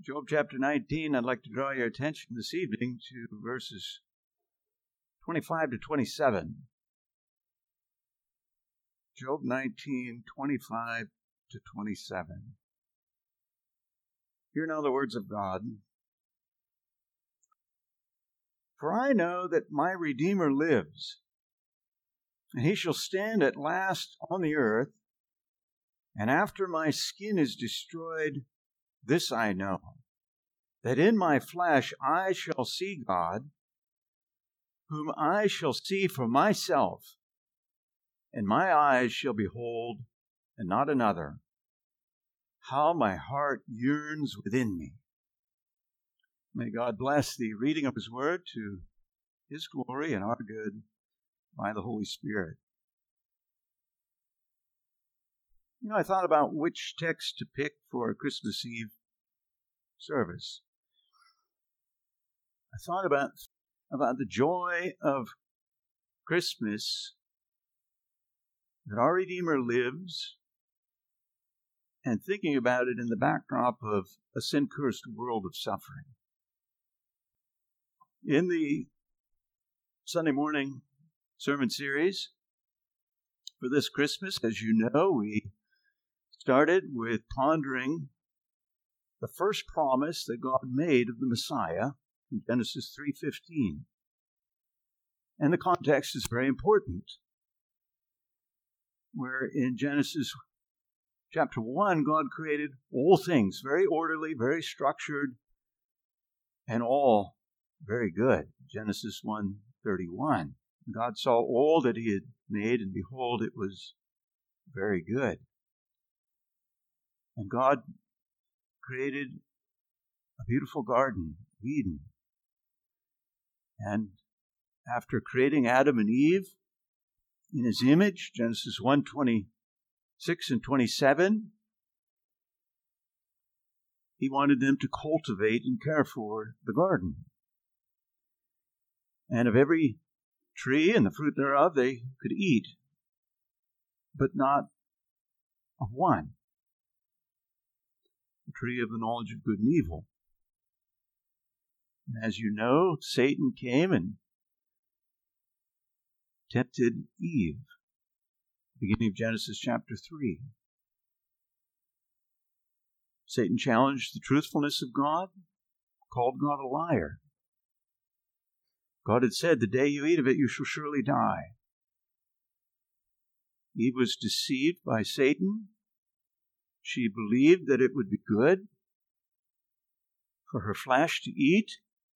Job chapter 19, I'd like to draw your attention this evening to verses 25 to 27. Job 19, 25 to 27. Hear now the words of God. For I know that my Redeemer lives, and he shall stand at last on the earth, and after my skin is destroyed, this I know, that in my flesh I shall see God, whom I shall see for myself, and my eyes shall behold, and not another. How my heart yearns within me. May God bless the reading of His Word to His glory and our good by the Holy Spirit. I thought about which text to pick for a Christmas Eve service. I thought about the joy of Christmas, that our Redeemer lives, and thinking about it in the backdrop of a sin-cursed world of suffering. In the Sunday morning sermon series for this Christmas, as you know, we started with pondering the first promise that God made of the Messiah in Genesis 3:15. And the context is very important, where in Genesis chapter 1, God created all things, very orderly, very structured, and all very good. Genesis 1:31. God saw all that He had made, and behold, it was very good. And God created a beautiful garden, Eden. And after creating Adam and Eve in His image, Genesis 1:26 and 27, He wanted them to cultivate and care for the garden. And of every tree and the fruit thereof they could eat, but not of one, the tree of the knowledge of good and evil. And as you know, Satan came and tempted Eve, beginning of Genesis chapter 3. Satan challenged the truthfulness of God, called God a liar. God had said, the day you eat of it, you shall surely die. Eve was deceived by Satan. She believed that it would be good for her flesh to eat,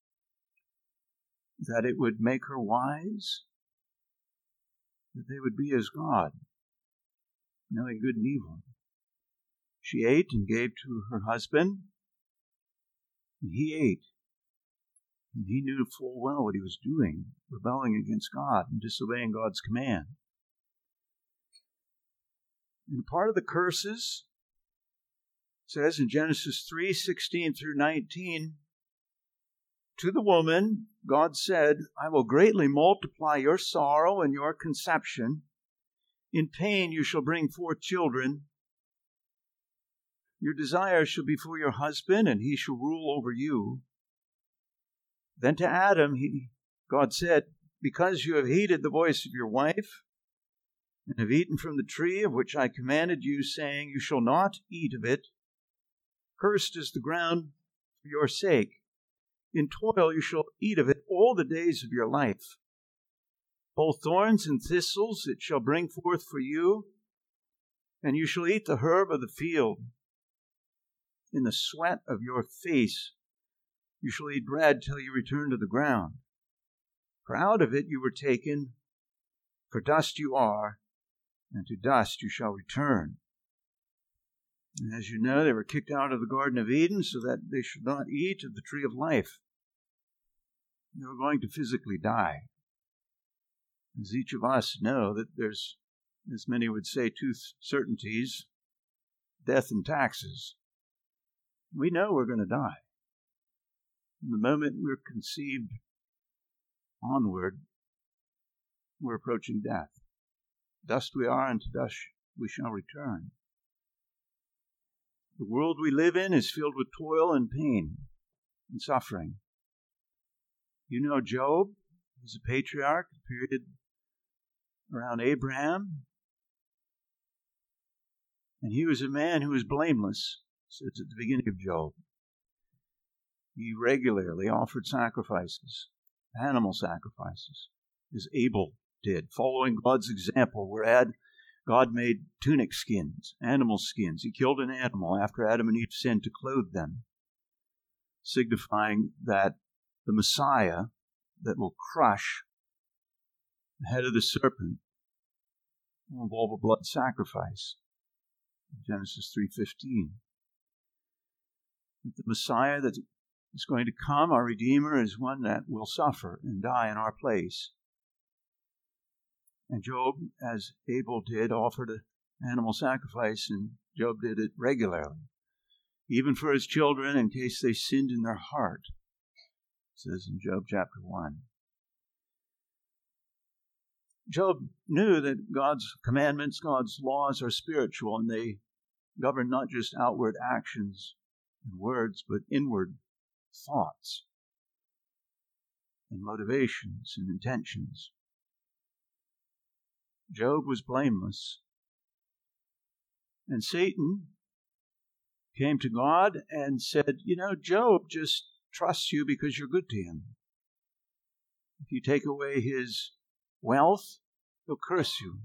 that it would make her wise, that they would be as God, knowing good and evil. She ate and gave to her husband, and he ate. And he knew full well what he was doing, rebelling against God and disobeying God's command. And part of the curses says in Genesis 3:16 through 19, to the woman, God said, I will greatly multiply your sorrow and your conception. In pain you shall bring forth children. Your desire shall be for your husband, and he shall rule over you. Then to Adam, God said, because you have heeded the voice of your wife, and have eaten from the tree of which I commanded you, saying, you shall not eat of it, cursed is the ground for your sake. In toil you shall eat of it all the days of your life. Both thorns and thistles it shall bring forth for you, and you shall eat the herb of the field. In the sweat of your face you shall eat bread till you return to the ground. For out of it you were taken, for dust you are, and to dust you shall return. And as you know, they were kicked out of the Garden of Eden so that they should not eat of the tree of life. They were going to physically die. As each of us know that there's, as many would say, two certainties, death and taxes. We know we're going to die. From the moment we're conceived onward, we're approaching death. Dust we are, and to dust we shall return. The world we live in is filled with toil and pain and suffering. You know Job. He's a patriarch, a period around Abraham. And he was a man who was blameless, says at the beginning of Job. He regularly offered sacrifices, animal sacrifices, as Abel did, following God's example, where God made tunic skins, animal skins. He killed an animal after Adam and Eve sinned to clothe them, signifying that the Messiah that will crush the head of the serpent will involve a blood sacrifice. Genesis 3:15. That the Messiah that is going to come, our Redeemer, is one that will suffer and die in our place. And Job, as Abel did, offered an animal sacrifice, and Job did it regularly, even for his children in case they sinned in their heart, it says in Job chapter 1. Job knew that God's commandments, God's laws are spiritual, and they govern not just outward actions and words, but inward thoughts and motivations and intentions. Job was blameless. And Satan came to God and said, Job just trusts you because you're good to him. If you take away his wealth, he'll curse you.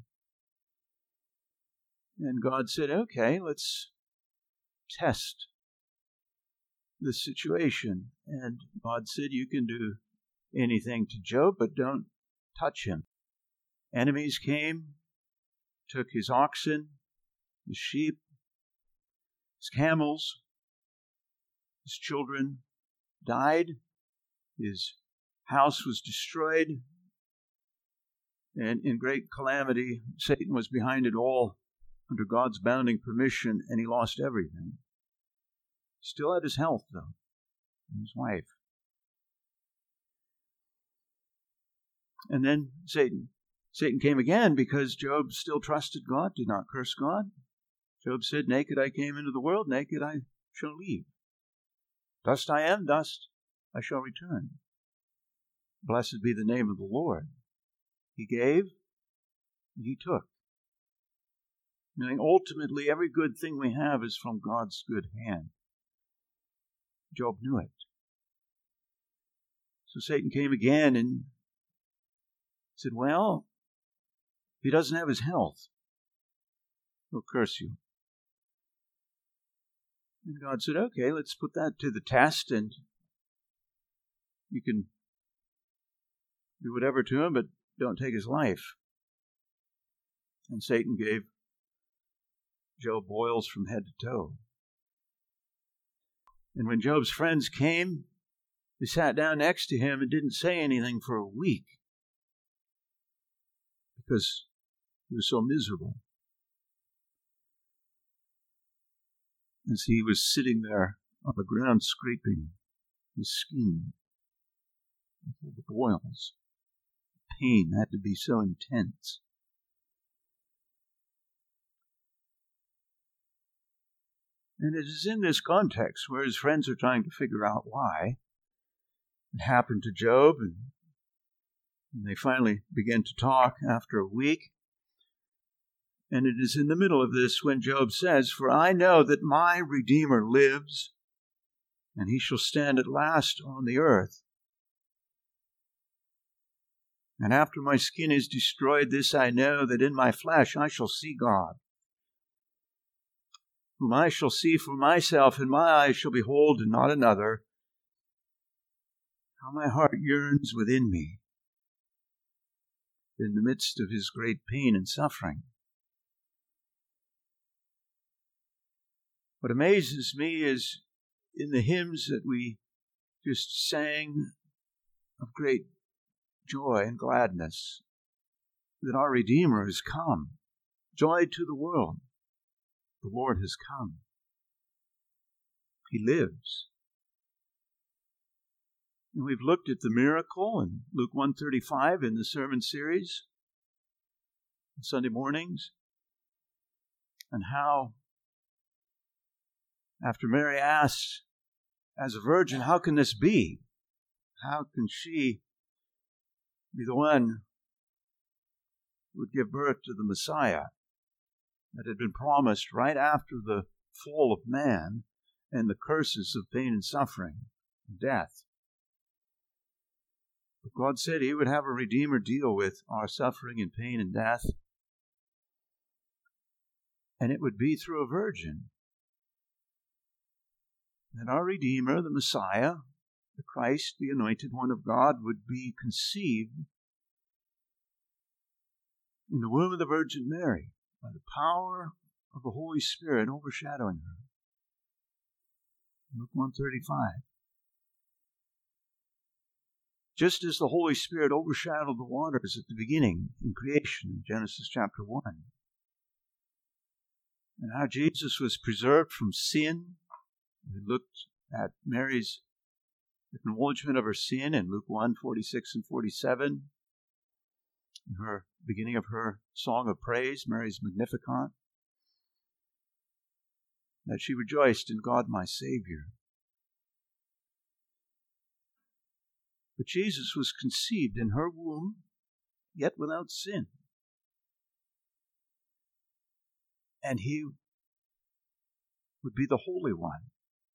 And God said, okay, let's test this situation. And God said, you can do anything to Job, but don't touch him. Enemies came, took his oxen, his sheep, his camels, his children died, his house was destroyed, and in great calamity, Satan was behind it all under God's bounding permission, and he lost everything. Still had his health, though, and his wife. And then Satan came again because Job still trusted God, did not curse God. Job said, naked I came into the world, naked I shall leave. Dust I am, dust I shall return. Blessed be the name of the Lord. He gave, and he took. Meaning ultimately every good thing we have is from God's good hand. Job knew it. So Satan came again and said, well, if he doesn't have his health, he'll curse you. And God said, okay, let's put that to the test, and you can do whatever to him, but don't take his life. And Satan gave Job boils from head to toe. And when Job's friends came, they sat down next to him and didn't say anything for a week because he was so miserable. As he was sitting there on the ground scraping his skin with the boils. The pain had to be so intense. And it is in this context where his friends are trying to figure out why it happened to Job, and they finally begin to talk after a week. And it is in the middle of this when Job says, for I know that my Redeemer lives, and he shall stand at last on the earth. And after my skin is destroyed, this I know, that in my flesh I shall see God, whom I shall see for myself, and my eyes shall behold, and not another. How my heart yearns within me in the midst of his great pain and suffering. What amazes me is in the hymns that we just sang of great joy and gladness that our Redeemer has come. Joy to the world. The Lord has come. He lives. And we've looked at the miracle in Luke 1:35 in the sermon series on Sunday mornings, and how After Mary asks, as a virgin, how can this be? How can she be the one who would give birth to the Messiah that had been promised right after the fall of man and the curses of pain and suffering and death? But God said He would have a Redeemer deal with our suffering and pain and death, and it would be through a virgin. That our Redeemer, the Messiah, the Christ, the Anointed One of God, would be conceived in the womb of the Virgin Mary by the power of the Holy Spirit overshadowing her. Luke 1:35. Just as the Holy Spirit overshadowed the waters at the beginning in creation, in Genesis chapter 1. And how Jesus was preserved from sin. We looked at Mary's acknowledgement of her sin in Luke 1:46 and 47. In her beginning of her song of praise, Mary's Magnificat. That she rejoiced in God my Savior. But Jesus was conceived in her womb, yet without sin. And He would be the Holy One,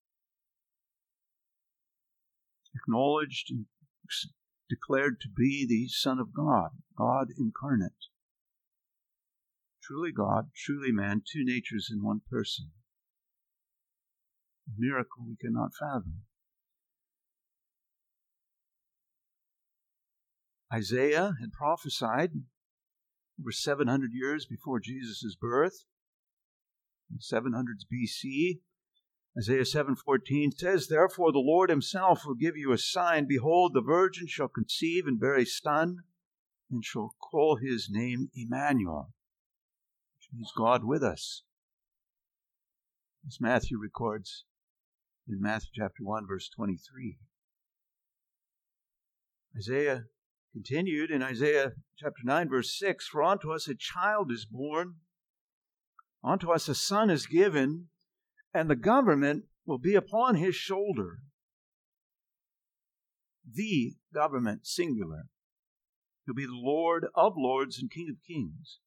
acknowledged and declared to be the Son of God, God incarnate. Truly God, truly man, two natures in one person. A miracle we cannot fathom. Isaiah had prophesied over 700 years before Jesus' birth, in 700s BC. Isaiah 7:14 says, "Therefore the Lord Himself will give you a sign. Behold, the virgin shall conceive and bear a son, and shall call His name Emmanuel," which means God with us. As Matthew records in Matthew chapter 1, verse 23. Isaiah continued in Isaiah chapter 9, verse 6, "For unto us a child is born, unto us a son is given, and the government will be upon His shoulder." The government, singular. He'll be the Lord of lords and King of kings.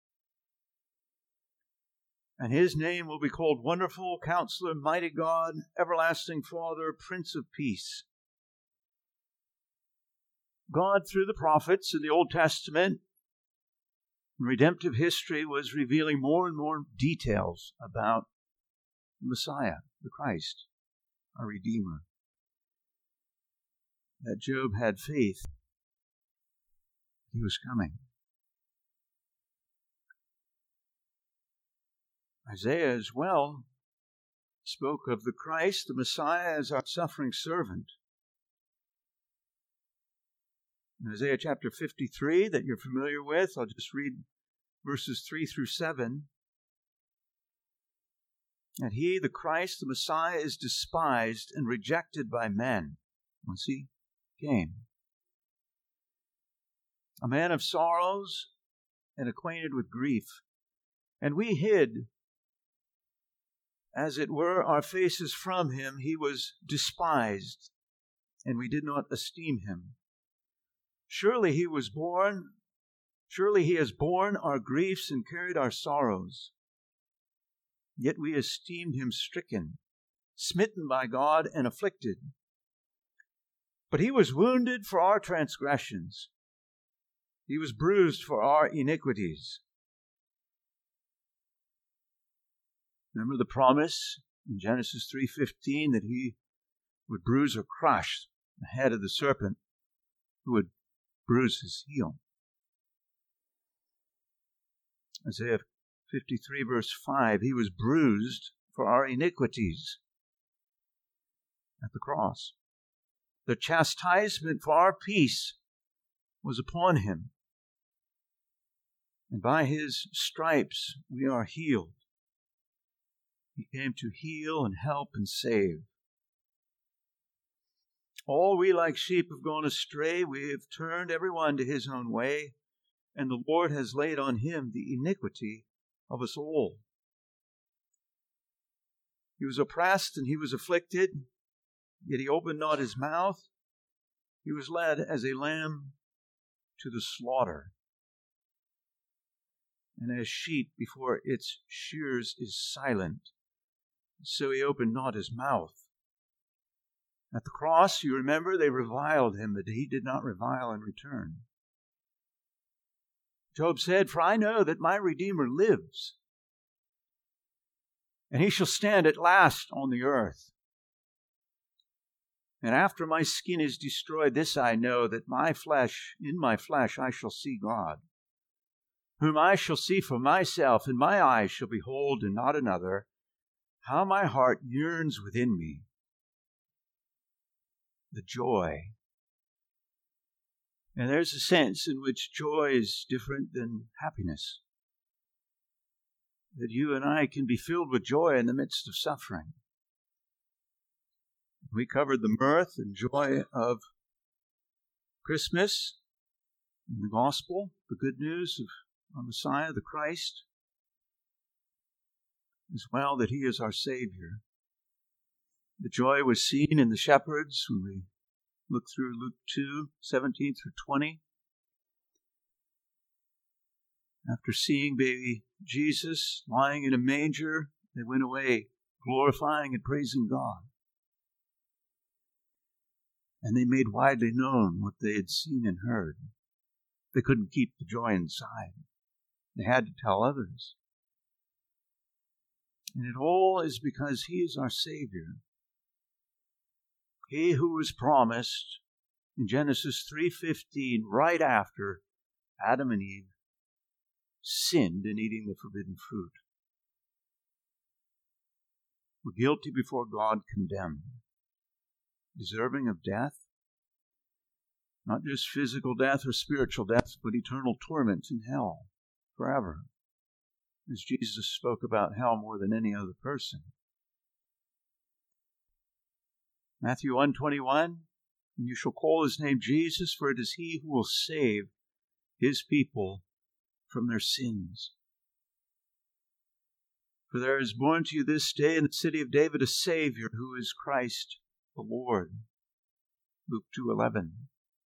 And His name will be called Wonderful, Counselor, Mighty God, Everlasting Father, Prince of Peace. God, through the prophets in the Old Testament, in redemptive history, was revealing more and more details about the Messiah, the Christ, our Redeemer. That Job had faith He was coming. Isaiah as well spoke of the Christ, the Messiah, as our suffering servant. In Isaiah chapter 53 that you're familiar with, I'll just read verses 3 through 7. "And He, the Christ, the Messiah, is despised and rejected by men," once He came. "A man of sorrows and acquainted with grief. And we hid, as it were, our faces from Him. He was despised, and we did not esteem Him. Surely He has borne our griefs and carried our sorrows. Yet we esteemed Him stricken, smitten by God, and afflicted. But He was wounded for our transgressions. He was bruised for our iniquities." Remember the promise in Genesis 3:15 that He would bruise or crush the head of the serpent who would bruise His heel. Isaiah 53 verse 5, He was bruised for our iniquities at the cross. The chastisement for our peace was upon Him, and by His stripes we are healed. He came to heal and help and save. "All we like sheep have gone astray. We have turned every one to his own way, and the Lord has laid on Him the iniquity of us all." He was oppressed and he was afflicted, yet he opened not his mouth. He was led as a lamb to the slaughter, and as sheep before its shears is silent, so he opened not his mouth. At the cross, you remember, they reviled him, but he did not revile in return. Job said, "For I know that my Redeemer lives, and he shall stand at last on the earth. And after my skin is destroyed, this I know, that in my flesh I shall see God, whom I shall see for myself, and my eyes shall behold and not another. How my heart yearns within me." The joy. And there's a sense in which joy is different than happiness. That you and I can be filled with joy in the midst of suffering. We covered the mirth and joy of Christmas in the gospel, the good news of our Messiah, the Christ, as well that he is our Savior. The joy was seen in the shepherds when we look through Luke 2, 17 through 20. After seeing baby Jesus lying in a manger, they went away glorifying and praising God. And they made widely known what they had seen and heard. They couldn't keep the joy inside. They had to tell others. And it all is because he is our Savior. He who was promised in Genesis 3:15, right after Adam and Eve sinned in eating the forbidden fruit. Were guilty before God, condemned, deserving of death, not just physical death or spiritual death, but eternal torment in hell forever, as Jesus spoke about hell more than any other person. Matthew 1:21, "And you shall call his name Jesus, for it is he who will save his people from their sins. For there is born to you this day in the city of David a Savior, who is Christ the Lord." Luke 2:11.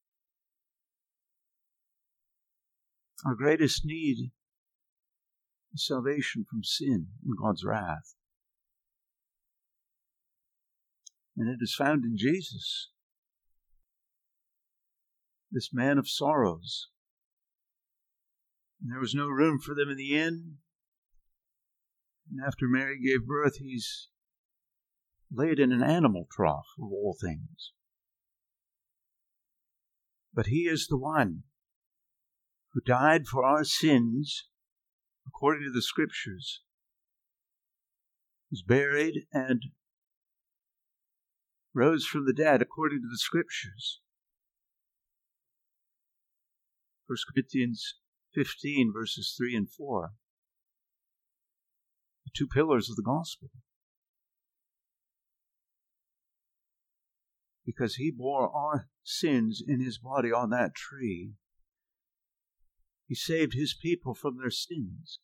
Our greatest need is salvation from sin and God's wrath. And it is found in Jesus, this man of sorrows. And there was no room for them in the inn. And after Mary gave birth, he's laid in an animal trough of all things. But he is the one who died for our sins according to the Scriptures, was buried, and rose from the dead according to the Scriptures. 1 Corinthians 15, verses 3 and 4. The two pillars of the gospel. Because he bore our sins in his body on that tree, he saved his people from their sins.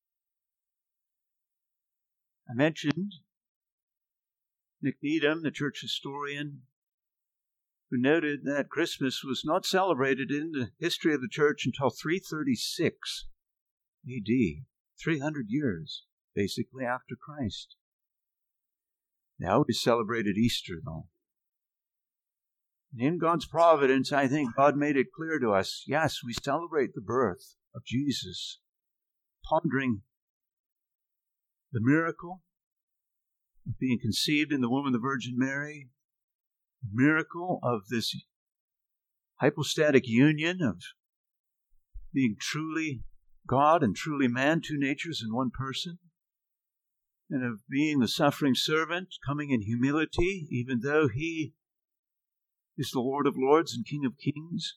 I mentioned Nick Needham, the church historian, who noted that Christmas was not celebrated in the history of the church until 336 A.D., 300 years, basically, after Christ. They always celebrated Easter, though. And in God's providence, I think God made it clear to us, yes, we celebrate the birth of Jesus, pondering the miracle of being conceived in the womb of the Virgin Mary, the miracle of this hypostatic union of being truly God and truly man, two natures in one person, and of being the suffering servant, coming in humility, even though he is the Lord of Lords and King of Kings.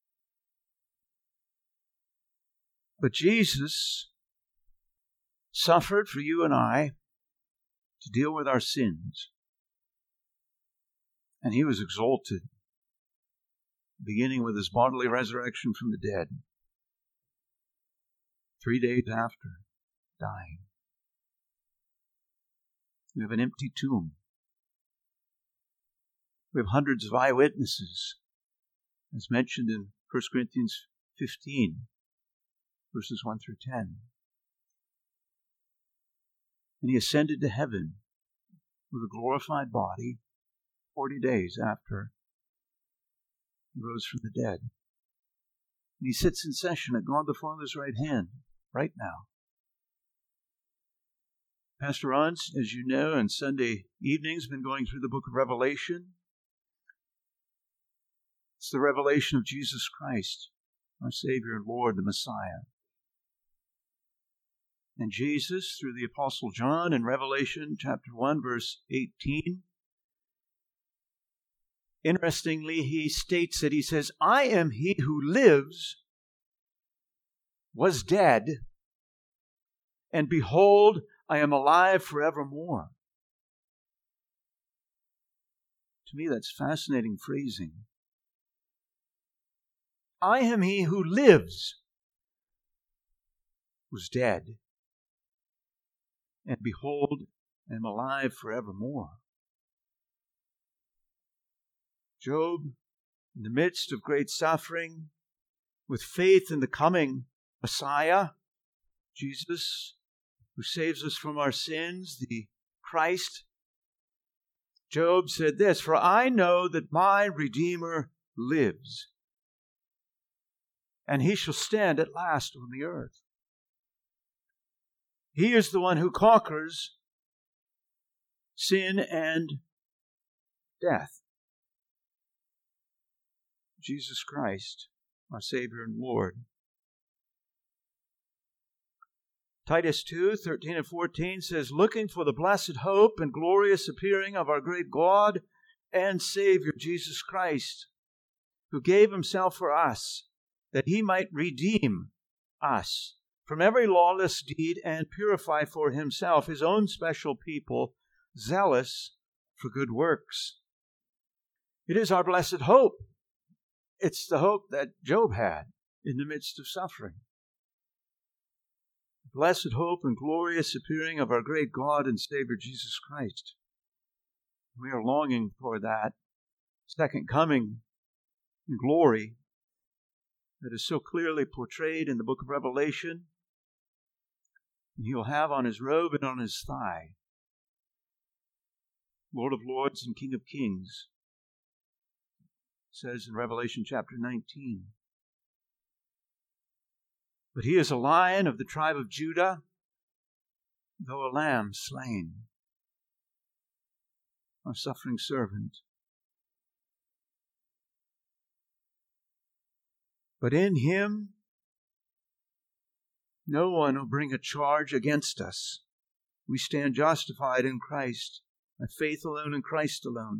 But Jesus suffered for you and I to deal with our sins. And he was exalted, beginning with his bodily resurrection from the dead, 3 days after dying. We have an empty tomb. We have hundreds of eyewitnesses, as mentioned in 1 Corinthians 15, verses 1 through 10. And he ascended to heaven with a glorified body 40 days after he rose from the dead. And he sits in session at God the Father's right hand right now. Pastor Ron's, as you know, on Sunday evenings, been going through the book of Revelation. It's the revelation of Jesus Christ, our Savior and Lord, the Messiah. And Jesus, through the Apostle John in Revelation chapter 1, verse 18, interestingly, he states that he says, I am he who lives, was dead, and behold, I am alive forevermore. To me, that's fascinating phrasing. I am he who lives, was dead, and behold, I am alive forevermore. Job, in the midst of great suffering, with faith in the coming Messiah, Jesus, who saves us from our sins, the Christ, Job said this, for I know that my Redeemer lives, and he shall stand at last on the earth. He is the one who conquers sin and death. Jesus Christ, our Savior and Lord. Titus 2, 13 and 14 says, looking for the blessed hope and glorious appearing of our great God and Savior, Jesus Christ, who gave himself for us, that he might redeem us from every lawless deed and purify for himself his own special people, zealous for good works. It is our blessed hope. It's the hope that Job had in the midst of suffering. Blessed hope and glorious appearing of our great God and Savior Jesus Christ. We are longing for that second coming in glory that is so clearly portrayed in the book of Revelation. And he will have on his robe and on his thigh, Lord of Lords and King of Kings, says in Revelation chapter 19. But he is a lion of the tribe of Judah, though a lamb slain, our suffering servant. But in him no one will bring a charge against us. We stand justified in Christ, by faith alone in Christ alone.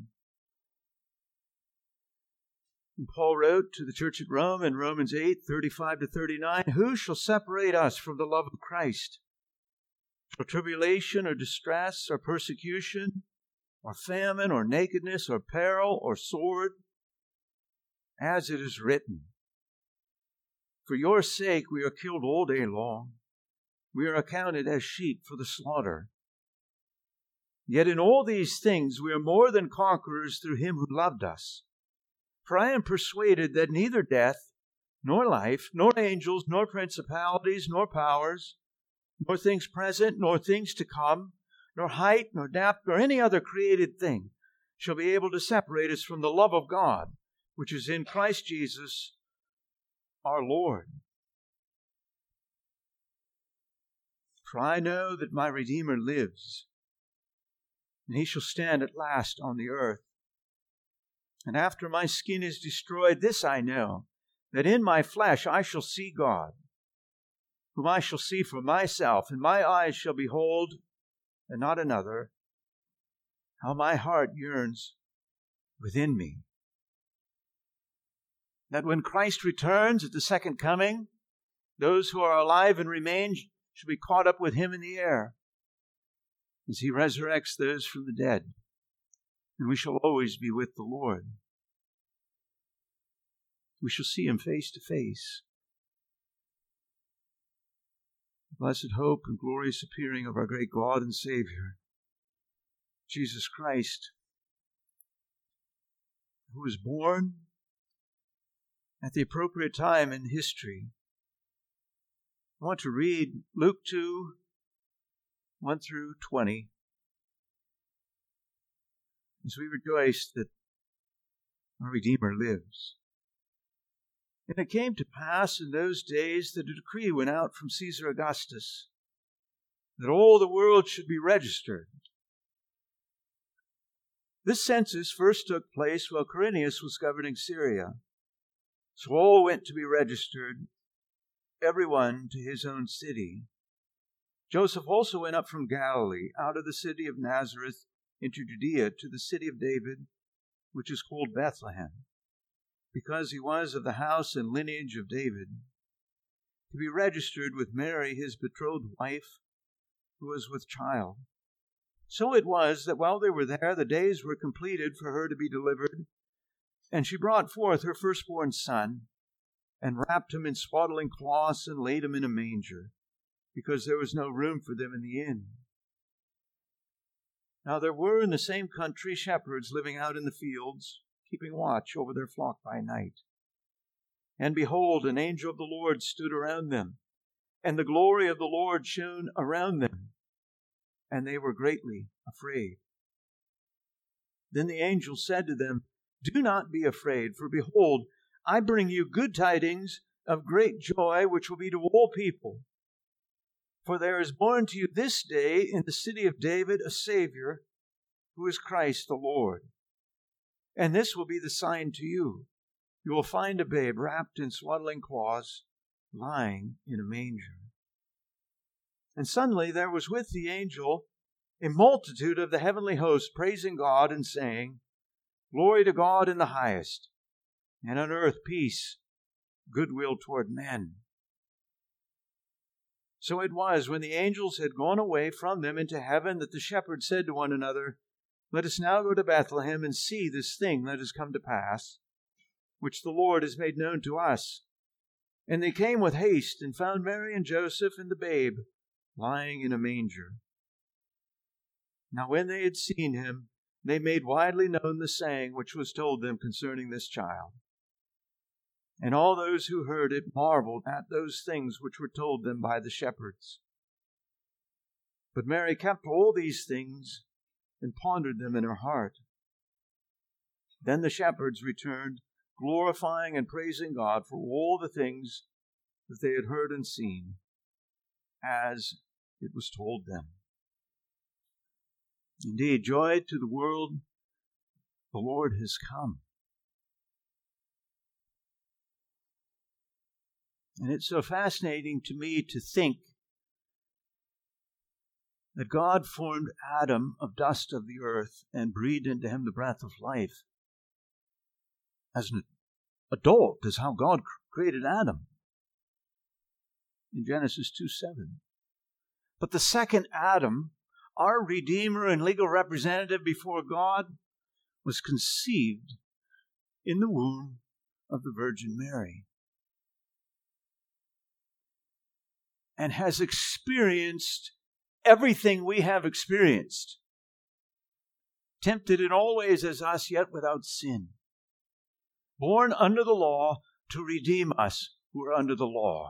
And Paul wrote to the church at Rome in Romans 8, 35 to 39, who shall separate us from the love of Christ? Shall tribulation or distress or persecution or famine or nakedness or peril or sword? As it is written, for your sake we are killed all day long. We are accounted as sheep for the slaughter. Yet in all these things we are more than conquerors through him who loved us. For I am persuaded that neither death, nor life, nor angels, nor principalities, nor powers, nor things present, nor things to come, nor height, nor depth, nor any other created thing shall be able to separate us from the love of God, which is in Christ Jesus our Lord. For I know that my Redeemer lives, and he shall stand at last on the earth. And after my skin is destroyed, this I know, that in my flesh I shall see God, whom I shall see for myself, and my eyes shall behold, and not another. How my heart yearns within me, that when Christ returns at the second coming, those who are alive and remain shall be caught up with him in the air, as he resurrects those from the dead, and we shall always be with the Lord. We shall see him face to face. Blessed hope and glorious appearing of our great God and Savior, Jesus Christ, who was born at the appropriate time in history. I want to read Luke 2, 1 through 20, as we rejoice that our Redeemer lives. And it came to pass in those days that a decree went out from Caesar Augustus that all the world should be registered. This census first took place while Quirinius was governing Syria. So all went to be registered, everyone to his own city. Joseph also went up from Galilee, out of the city of Nazareth, into Judea, to the city of David, which is called Bethlehem, because he was of the house and lineage of David, to be registered with Mary, his betrothed wife, who was with child. So it was that while they were there, the days were completed for her to be delivered, and she brought forth her firstborn son, and wrapped him in swaddling cloths, and laid him in a manger, because there was no room for them in the inn. Now there were in the same country shepherds living out in the fields, keeping watch over their flock by night. And behold, an angel of the Lord stood around them, and the glory of the Lord shone around them, and they were greatly afraid. Then the angel said to them, "Do not be afraid, for behold, I bring you good tidings of great joy, which will be to all people. For there is born to you this day in the city of David a Savior, who is Christ the Lord. And this will be the sign to you. You will find a babe wrapped in swaddling cloths, lying in a manger." And suddenly there was with the angel a multitude of the heavenly host, praising God and saying, "Glory to God in the highest, and on earth peace, goodwill toward men." So it was, when the angels had gone away from them into heaven, that the shepherds said to one another, "Let us now go to Bethlehem and see this thing that has come to pass, which the Lord has made known to us." And they came with haste and found Mary and Joseph and the babe lying in a manger. Now when they had seen him, they made widely known the saying which was told them concerning this child. And all those who heard it marveled at those things which were told them by the shepherds. But Mary kept all these things and pondered them in her heart. Then the shepherds returned, glorifying and praising God for all the things that they had heard and seen, as it was told them. Indeed, joy to the world, the Lord has come. And it's so fascinating to me to think that God formed Adam of dust of the earth and breathed into him the breath of life. As an adult is how God created Adam in Genesis 2:7. But the second Adam, our Redeemer and legal representative before God, was conceived in the womb of the Virgin Mary and has experienced everything we have experienced, tempted in all ways as us, yet without sin, born under the law to redeem us who are under the law.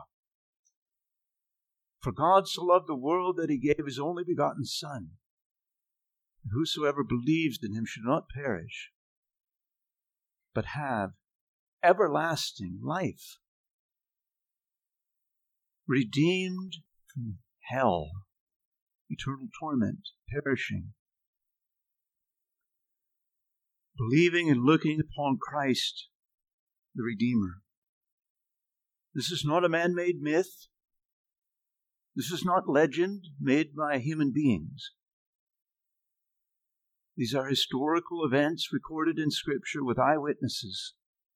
For God so loved the world that he gave his only begotten Son, that whosoever believes in him should not perish, but have everlasting life, redeemed from hell, eternal torment, perishing, believing and looking upon Christ, the Redeemer. This is not a man-made myth. This is not legend made by human beings. These are historical events recorded in Scripture with eyewitnesses.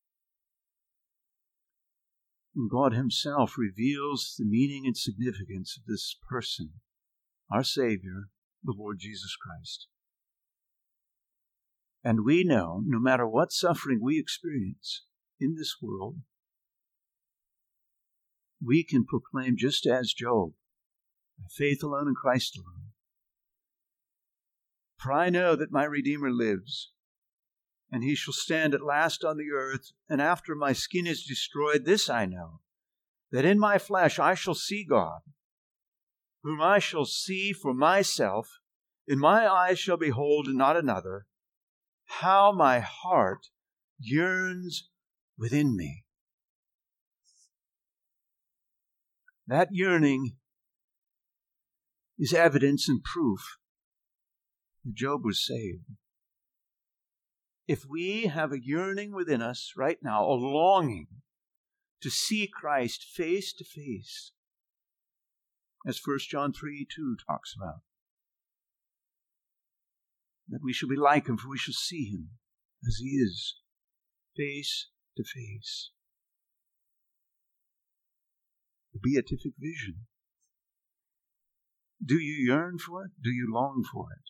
And God himself reveals the meaning and significance of this person, our Savior, the Lord Jesus Christ. And we know, no matter what suffering we experience in this world, we can proclaim, just as Job, by faith alone in Christ alone, For I know that my Redeemer lives, and he shall stand at last on the earth. And after my skin is destroyed, this I know, that in my flesh I shall see God, whom I shall see for myself. In my eyes shall behold, and not another. How my heart yearns within me. That yearning is evidence and proof that Job was saved. If we have a yearning within us right now, a longing to see Christ face to face, as 1 John 3:2 talks about, that we shall be like him, for we shall see him as he is, face to face. The beatific vision. Do you yearn for it? Do you long for it?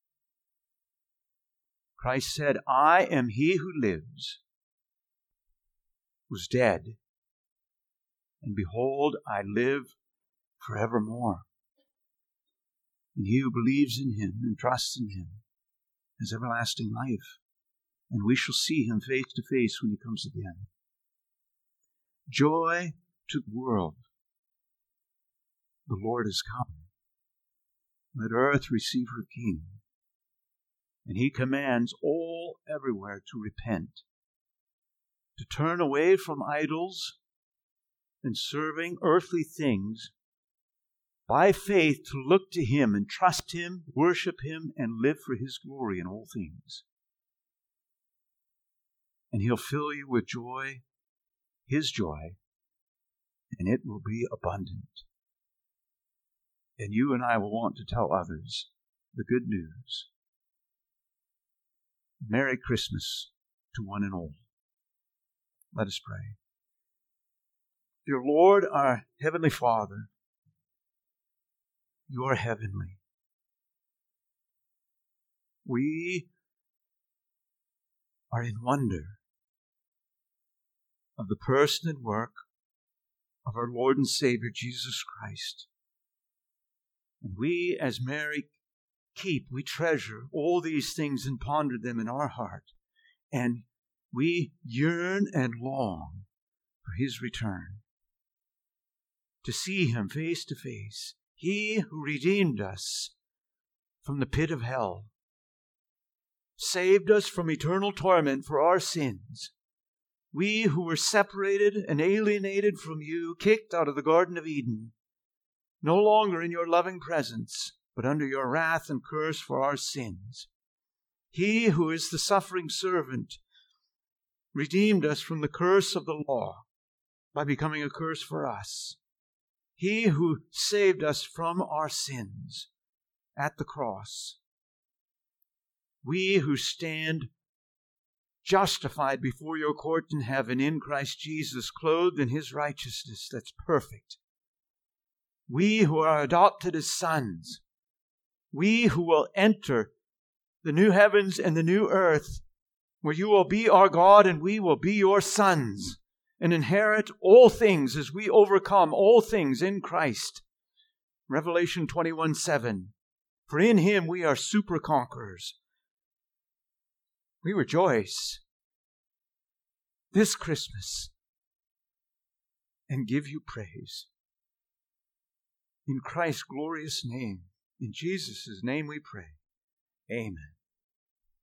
Christ said, I am he who lives, was dead, and behold, I live forevermore. And he who believes in him and trusts in him has everlasting life, and we shall see him face to face when he comes again. Joy to the world. The Lord is come. Let earth receive her King. And he commands all everywhere to repent, to turn away from idols and serving earthly things, by faith to look to him and trust him, worship him, and live for his glory in all things. And he'll fill you with joy, his joy, and it will be abundant. And you and I will want to tell others the good news. Merry Christmas to one and all. Let us pray. Dear Lord, our Heavenly Father, you are heavenly. We are in wonder of the person and work of our Lord and Savior, Jesus Christ. And we, as Mary, we treasure all these things and ponder them in our heart. And we yearn and long for his return, to see him face to face. He who redeemed us from the pit of hell, saved us from eternal torment for our sins. We who were separated and alienated from you, kicked out of the Garden of Eden, no longer in your loving presence, but under your wrath and curse for our sins. He who is the suffering servant redeemed us from the curse of the law by becoming a curse for us. He who saved us from our sins at the cross. We who stand justified before your court in heaven in Christ Jesus, clothed in his righteousness that's perfect. We who are adopted as sons. We who will enter the new heavens and the new earth, where you will be our God and we will be your sons, and inherit all things as we overcome all things in Christ. Revelation 21:7. For in him we are super conquerors. We rejoice this Christmas and give you praise. In Christ's glorious name, in Jesus' name we pray. Amen.